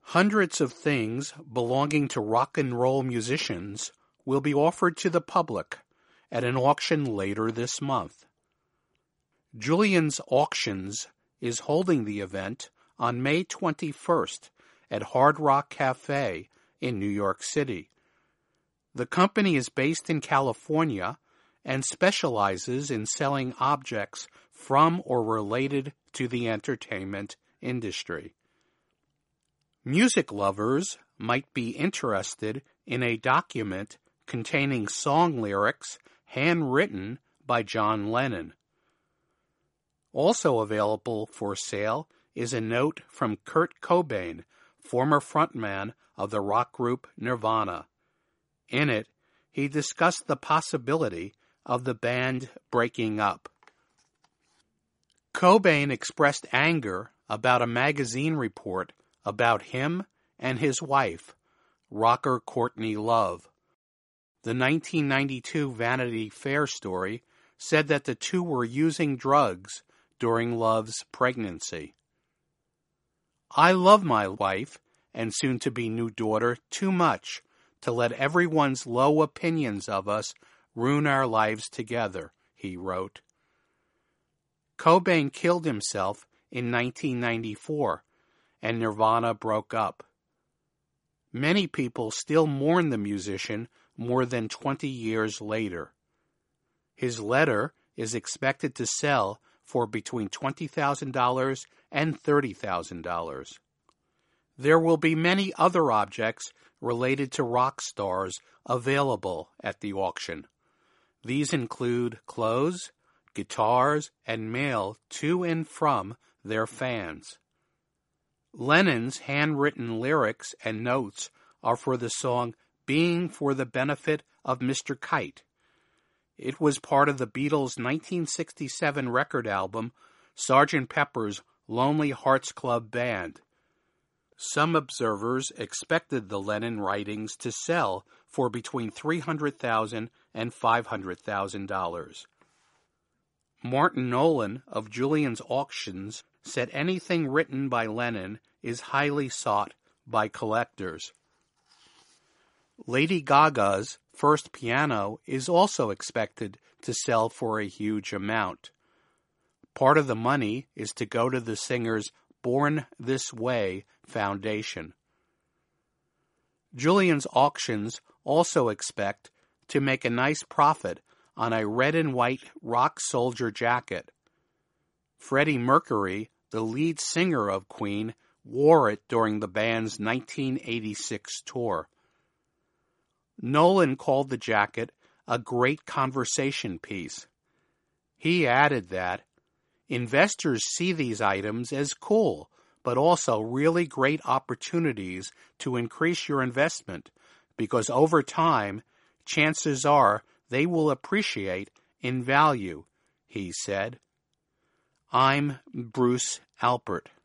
Hundreds of things belonging to rock and roll musicians will be offered to the public at an auction later this month. Julien's Auctions is holding the event on May 21st at Hard Rock Cafe in New York City. The company is based in California and specializes in selling objects from or related to the entertainment industry. Music lovers might be interested in a document containing song lyrics handwritten by John Lennon. Also available for sale is a note from Kurt Cobain, former frontman of the rock group Nirvana. In it, he discussed the possibility of the band breaking up. Cobain expressed anger about a magazine report about him and his wife, rocker Courtney Love. The 1992 Vanity Fair story said that the two were using drugs during Love's pregnancy. I love my wife and soon-to-be new daughter too much to let everyone's low opinions of us ruin our lives together, he wrote. Cobain killed himself in 1994, and Nirvana broke up. Many people still mourn the musician more than 20 years later. His letter is expected to sell for between $20,000 and $30,000. There will be many other objects related to rock stars available at the auction. These include clothes, guitars, and mail to and from their fans. Lennon's handwritten lyrics and notes are for the song Being for the Benefit of Mr. Kite. It was part of the Beatles' 1967 record album, Sgt. Pepper's Lonely Hearts Club Band. Some observers expected the Lennon writings to sell for between $300,000 and $500,000. Martin Nolan of Julien's Auctions said anything written by Lennon is highly sought by collectors. Lady Gaga's first piano is also expected to sell for a huge amount. Part of the money is to go to the singer's Born This Way Foundation. Julien's Auctions also expect to make a nice profit on a red and white rock soldier jacket. Freddie Mercury, the lead singer of Queen, wore it during the band's 1986 tour. Nolan called the jacket a great conversation piece. He added that, investors see these items as cool, but also really great opportunities to increase your investment because over time, chances are they will appreciate in value, he said. I'm Bruce Alpert.